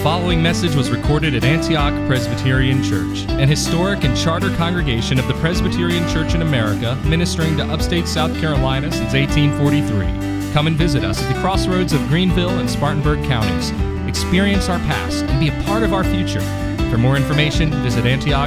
following message was recorded at Antioch Presbyterian Church, an historic and charter congregation of the Presbyterian Church in America, ministering to upstate South Carolina since 1843. Come and visit us at the crossroads of Greenville and Spartanburg counties. Experience our past and be a part of our future. For more information, visit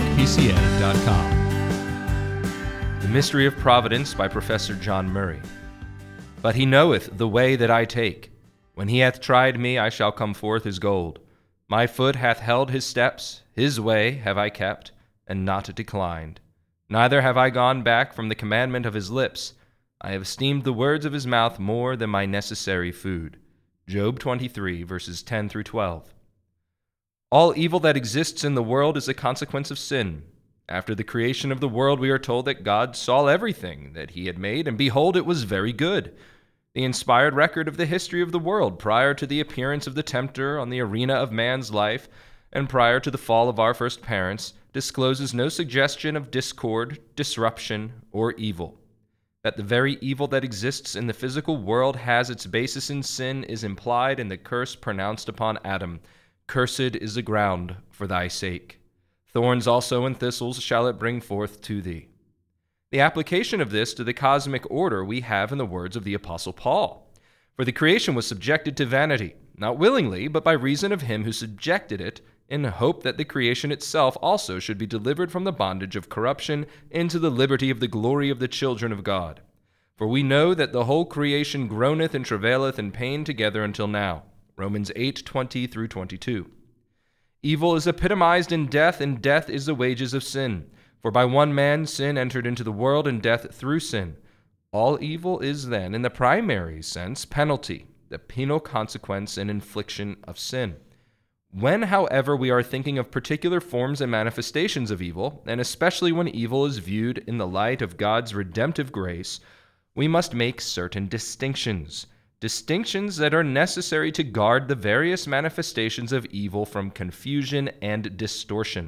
AntiochPCA.com. The Mystery of Providence by Professor John Murray. But he knoweth the way that I take. When he hath tried me, I shall come forth as gold. My foot hath held his steps, his way have I kept, and not declined. Neither have I gone back from the commandment of his lips. I have esteemed the words of his mouth more than my necessary food. Job 23, verses 10 through 12. All evil that exists in the world is a consequence of sin. After the creation of the world, we are told that God saw everything that he had made, and behold, it was very good. The inspired record of the history of the world prior to the appearance of the tempter on the arena of man's life and prior to the fall of our first parents discloses no suggestion of discord, disruption, or evil. That the very evil that exists in the physical world has its basis in sin is implied in the curse pronounced upon Adam. Cursed is the ground for thy sake. Thorns also and thistles shall it bring forth to thee. The application of this to the cosmic order we have in the words of the Apostle Paul. For the creation was subjected to vanity, not willingly, but by reason of him who subjected it, in hope that the creation itself also should be delivered from the bondage of corruption into the liberty of the glory of the children of God. For we know that the whole creation groaneth and travaileth in pain together until now. Romans 8:20 through 22. Evil is epitomized in death, and death is the wages of sin. For by one man sin entered into the world, and death through sin. All evil is then, in the primary sense, penalty, the penal consequence and infliction of sin. When, however, we are thinking of particular forms and manifestations of evil, and especially when evil is viewed in the light of God's redemptive grace, we must make certain distinctions that are necessary to guard the various manifestations of evil from confusion and distortion.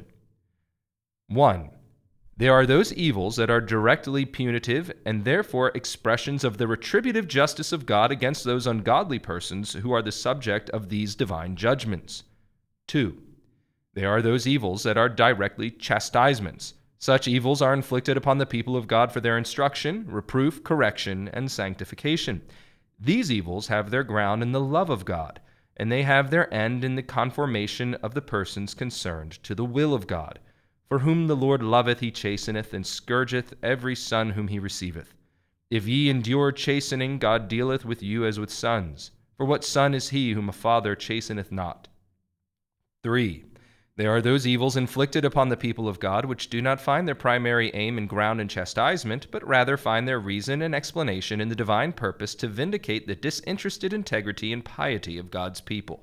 1. There are those evils that are directly punitive and therefore expressions of the retributive justice of God against those ungodly persons who are the subject of these divine judgments. 2. There are those evils that are directly chastisements. Such evils are inflicted upon the people of God for their instruction, reproof, correction, and sanctification. These evils have their ground in the love of God, and they have their end in the conformation of the persons concerned to the will of God. For whom the Lord loveth he chasteneth, and scourgeth every son whom he receiveth. If ye endure chastening, God dealeth with you as with sons. For what son is he whom a father chasteneth not? 3. There are those evils inflicted upon the people of God which do not find their primary aim and ground in chastisement, but rather find their reason and explanation in the divine purpose to vindicate the disinterested integrity and piety of God's people.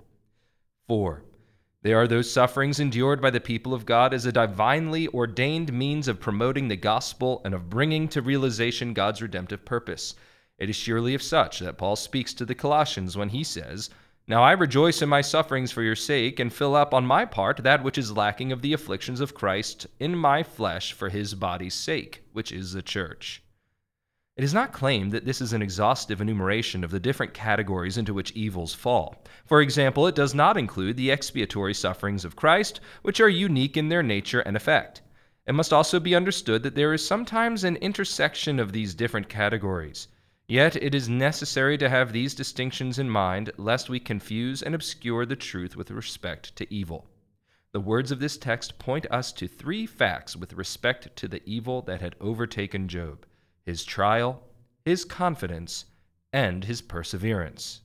4. There are those sufferings endured by the people of God as a divinely ordained means of promoting the gospel and of bringing to realization God's redemptive purpose. It is surely of such that Paul speaks to the Colossians when he says, Now I rejoice in my sufferings for your sake, and fill up on my part that which is lacking of the afflictions of Christ in my flesh for his body's sake, which is the church. It is not claimed that this is an exhaustive enumeration of the different categories into which evils fall. For example, it does not include the expiatory sufferings of Christ, which are unique in their nature and effect. It must also be understood that there is sometimes an intersection of these different categories. Yet it is necessary to have these distinctions in mind, lest we confuse and obscure the truth with respect to evil. The words of this text point us to 3 facts with respect to the evil that had overtaken Job: his trial, his confidence, and his perseverance.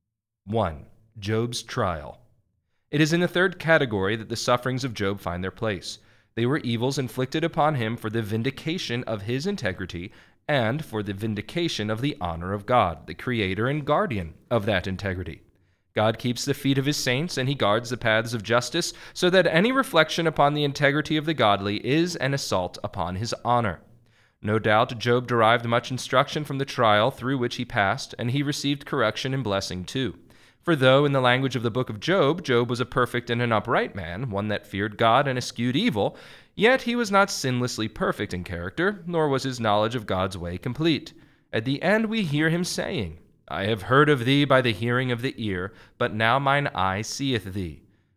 1. Job's trial. It is in the 3rd category that the sufferings of Job find their place. They were evils inflicted upon him for the vindication of his integrity and for the vindication of the honor of God, the creator and guardian of that integrity. God keeps the feet of his saints, and he guards the paths of justice, so that any reflection upon the integrity of the godly is an assault upon his honor. No doubt Job derived much instruction from the trial through which he passed, and he received correction and blessing too. For though, in the language of the book of Job, Job was a perfect and an upright man, one that feared God and eschewed evil, yet he was not sinlessly perfect in character, nor was his knowledge of God's way complete. At the end we hear him saying, I have heard of thee by the hearing of the ear, but now mine eye seeth thee.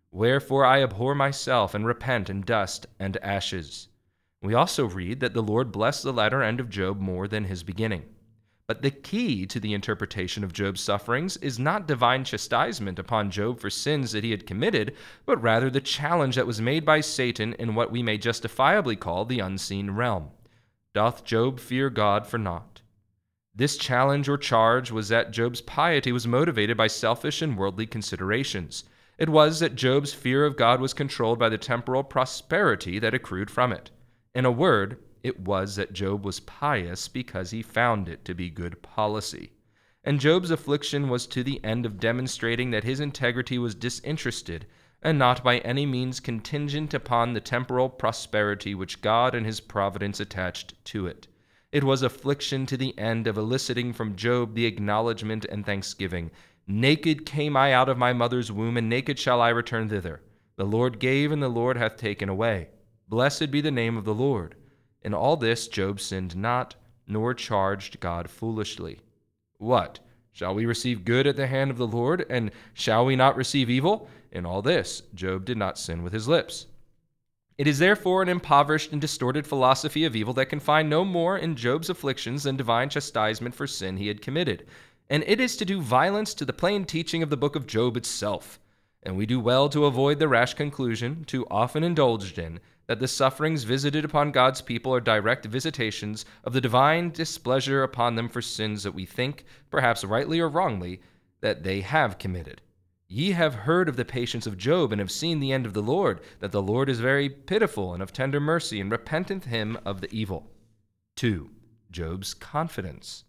Wherefore I abhor myself, and repent in dust and ashes. We also read that the Lord blessed the latter end of Job more than his beginning. But the key to the interpretation of Job's sufferings is not divine chastisement upon Job for sins that he had committed, but rather the challenge that was made by Satan in what we may justifiably call the unseen realm. Doth Job fear God for naught? This challenge or charge was that Job's piety was motivated by selfish and worldly considerations. It was that Job's fear of God was controlled by the temporal prosperity that accrued from it. In a word, it was that Job was pious because he found it to be good policy. And Job's affliction was to the end of demonstrating that his integrity was disinterested and not by any means contingent upon the temporal prosperity which God and his providence attached to it. It was affliction to the end of eliciting from Job the acknowledgment and thanksgiving. Naked came I out of my mother's womb, and naked shall I return thither. The Lord gave, and the Lord hath taken away. Blessed be the name of the Lord. In all this Job sinned not, nor charged God foolishly. What? Shall we receive good at the hand of the Lord, and shall we not receive evil? In all this Job did not sin with his lips. It is therefore an impoverished and distorted philosophy of evil that can find no more in Job's afflictions than divine chastisement for sin he had committed. And it is to do violence to the plain teaching of the book of Job itself. And we do well to avoid the rash conclusion, too often indulged in, that the sufferings visited upon God's people are direct visitations of the divine displeasure upon them for sins that we think, perhaps rightly or wrongly, that they have committed. Ye have heard of the patience of Job, and have seen the end of the Lord, that the Lord is very pitiful and of tender mercy, and repenteth him of the evil. 2. Job's confidence.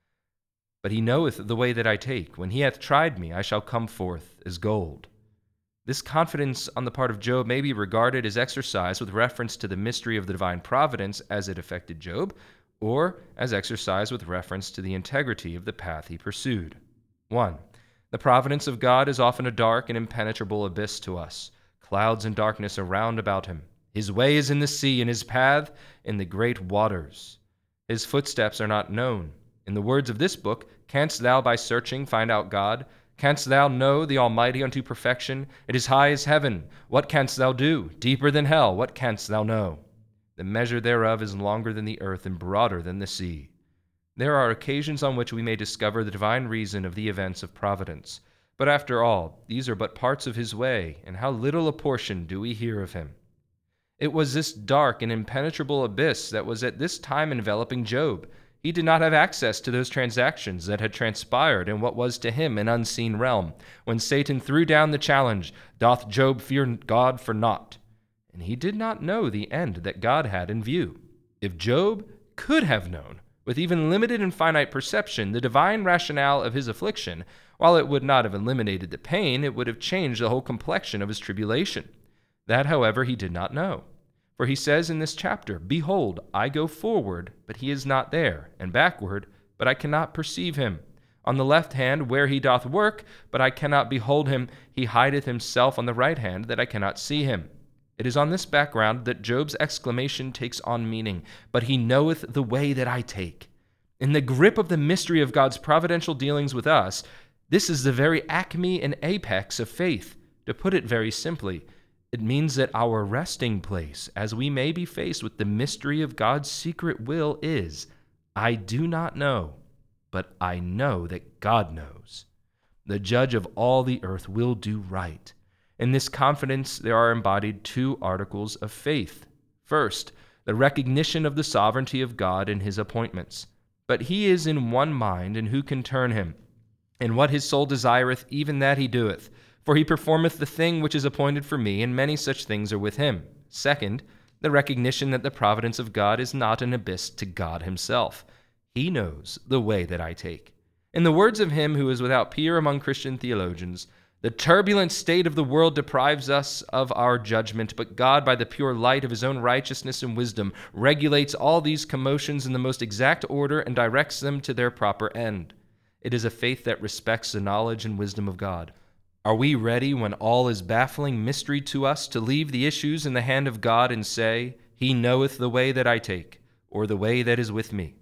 But he knoweth the way that I take. When he hath tried me, I shall come forth as gold. This confidence on the part of Job may be regarded as exercise with reference to the mystery of the divine providence as it affected Job, or as exercise with reference to the integrity of the path he pursued. 1. The providence of God is often a dark and impenetrable abyss to us. Clouds and darkness are round about him. His way is in the sea, and his path in the great waters. His footsteps are not known. In the words of this book, canst thou by searching find out God? Canst thou know the Almighty unto perfection? It is high as heaven. What canst thou do? Deeper than hell. What canst thou know? The measure thereof is longer than the earth and broader than the sea. There are occasions on which we may discover the divine reason of the events of providence. But after all, these are but parts of his way, and how little a portion do we hear of him. It was this dark and impenetrable abyss that was at this time enveloping Job. He did not have access to those transactions that had transpired in what was to him an unseen realm, when Satan threw down the challenge, "Doth Job fear God for naught?" And he did not know the end that God had in view. If Job could have known, with even limited and finite perception, the divine rationale of his affliction, while it would not have eliminated the pain, it would have changed the whole complexion of his tribulation. That, however, he did not know. For he says in this chapter, "Behold, I go forward, but he is not there, and backward, but I cannot perceive him. On the left hand, where he doth work, but I cannot behold him. He hideth himself on the right hand, that I cannot see him." It is on this background that Job's exclamation takes on meaning, "But he knoweth the way that I take." In the grip of the mystery of God's providential dealings with us, this is the very acme and apex of faith. To put it very simply, it means that our resting place, as we may be faced with the mystery of God's secret will, is, I do not know, but I know that God knows. The judge of all the earth will do right. In this confidence, there are embodied 2 articles of faith. First, the recognition of the sovereignty of God in his appointments. But he is in one mind, and who can turn him? And what his soul desireth, even that he doeth. For he performeth the thing which is appointed for me, and many such things are with him. Second, the recognition that the providence of God is not an abyss to God himself. He knows the way that I take. In the words of him who is without peer among Christian theologians, the turbulent state of the world deprives us of our judgment, but God, by the pure light of his own righteousness and wisdom, regulates all these commotions in the most exact order and directs them to their proper end. It is a faith that respects the knowledge and wisdom of God. Are we ready, when all is baffling mystery to us, to leave the issues in the hand of God and say, "He knoweth the way that I take," or "the way that is with me"?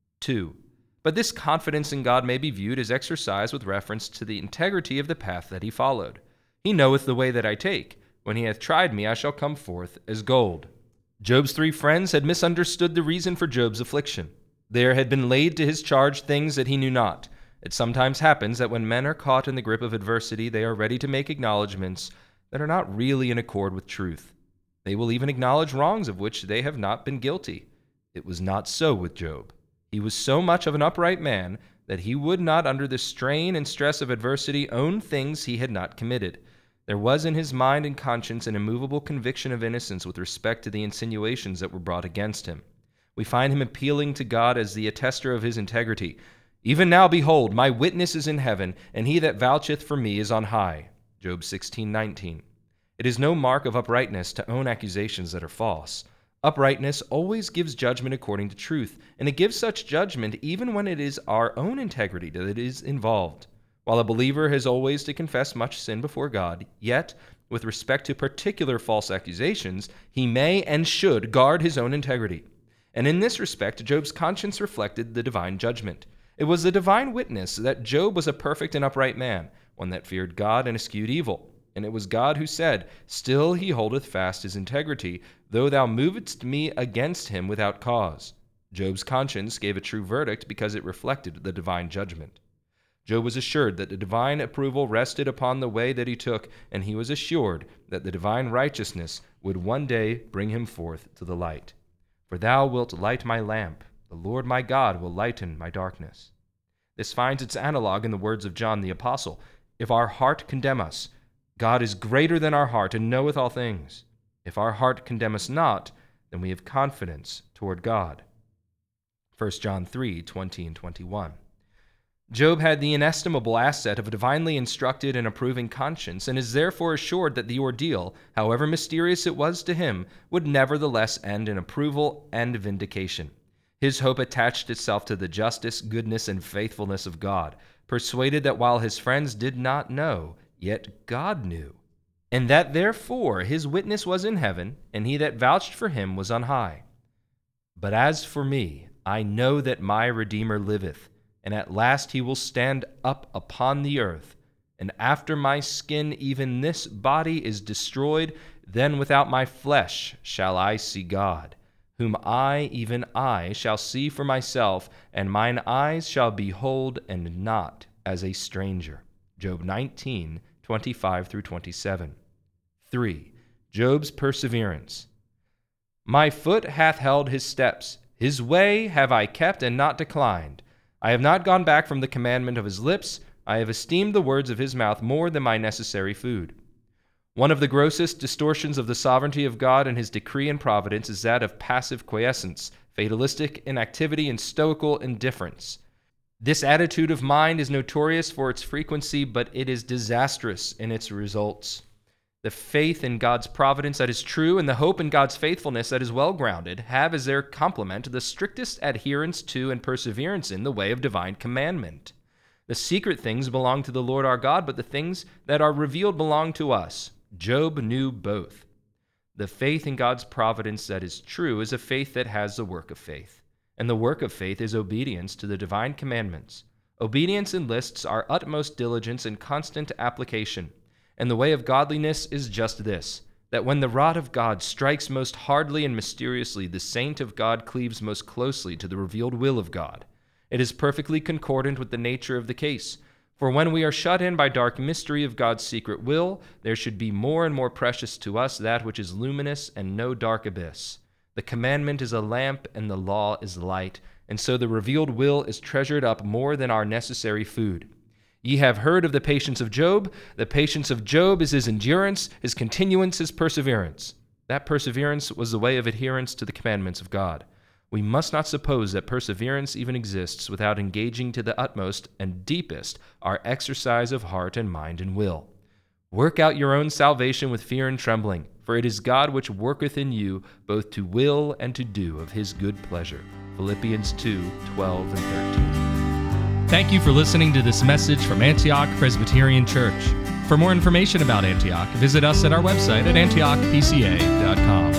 2. But this confidence in God may be viewed as exercise with reference to the integrity of the path that he followed. He knoweth the way that I take. When he hath tried me, I shall come forth as gold. Job's 3 friends had misunderstood the reason for Job's affliction. There had been laid to his charge things that he knew not. It sometimes happens that when men are caught in the grip of adversity, they are ready to make acknowledgments that are not really in accord with truth. They will even acknowledge wrongs of which they have not been guilty. It was not so with Job. He was so much of an upright man that he would not, under the strain and stress of adversity, own things he had not committed. There was in his mind and conscience an immovable conviction of innocence with respect to the insinuations that were brought against him. We find him appealing to God as the attester of his integrity. Even now, behold, my witness is in heaven, and he that voucheth for me is on high. Job 16:19. It is no mark of uprightness to own accusations that are false. Uprightness always gives judgment according to truth, and it gives such judgment even when it is our own integrity that is involved. While a believer has always to confess much sin before God, yet, with respect to particular false accusations, he may and should guard his own integrity. And in this respect, Job's conscience reflected the divine judgment. It was the divine witness that Job was a perfect and upright man, one that feared God and eschewed evil. And it was God who said, "Still he holdeth fast his integrity, though thou movest me against him without cause." Job's conscience gave a true verdict because it reflected the divine judgment. Job was assured that the divine approval rested upon the way that he took, and he was assured that the divine righteousness would one day bring him forth to the light. For thou wilt light my lamp, the Lord my God will lighten my darkness. This finds its analog in the words of John the Apostle. If our heart condemn us, God is greater than our heart and knoweth all things. If our heart condemn us not, then we have confidence toward God. 1 John 3:20 and 21. Job had the inestimable asset of a divinely instructed and approving conscience, and is therefore assured that the ordeal, however mysterious it was to him, would nevertheless end in approval and vindication. His hope attached itself to the justice, goodness, and faithfulness of God, persuaded that while his friends did not know, yet God knew, and that therefore his witness was in heaven, and he that vouched for him was on high. But as for me, I know that my Redeemer liveth, and at last he will stand up upon the earth. And after my skin, even this body, is destroyed, then without my flesh shall I see God, whom I, even I, shall see for myself, and mine eyes shall behold, and not as a stranger. Job 19:25 through 27. 3. Job's perseverance. My foot hath held his steps. His way have I kept and not declined. I have not gone back from the commandment of his lips. I have esteemed the words of his mouth more than my necessary food. One of the grossest distortions of the sovereignty of God and his decree and providence is that of passive quiescence, fatalistic inactivity, and stoical indifference. This attitude of mind is notorious for its frequency, but it is disastrous in its results. The faith in God's providence that is true and the hope in God's faithfulness that is well-grounded have as their complement the strictest adherence to and perseverance in the way of divine commandment. The secret things belong to the Lord our God, but the things that are revealed belong to us. Job knew both. The faith in God's providence that is true is a faith that has the work of faith, and the work of faith is obedience to the divine commandments. Obedience enlists our utmost diligence and constant application. And the way of godliness is just this, that when the rod of God strikes most hardly and mysteriously, the saint of God cleaves most closely to the revealed will of God. It is perfectly concordant with the nature of the case. For when we are shut in by dark mystery of God's secret will, there should be more and more precious to us that which is luminous and no dark abyss. The commandment is a lamp and the law is light, and so the revealed will is treasured up more than our necessary food. Ye have heard of the patience of Job. The patience of Job is his endurance, his continuance, his perseverance. That perseverance was the way of adherence to the commandments of God. We must not suppose that perseverance even exists without engaging to the utmost and deepest our exercise of heart and mind and will. Work out your own salvation with fear and trembling, for it is God which worketh in you both to will and to do of his good pleasure. Philippians 2:12 and 13. Thank you for listening to this message from Antioch Presbyterian Church. For more information about Antioch, visit us at our website at antiochpca.com.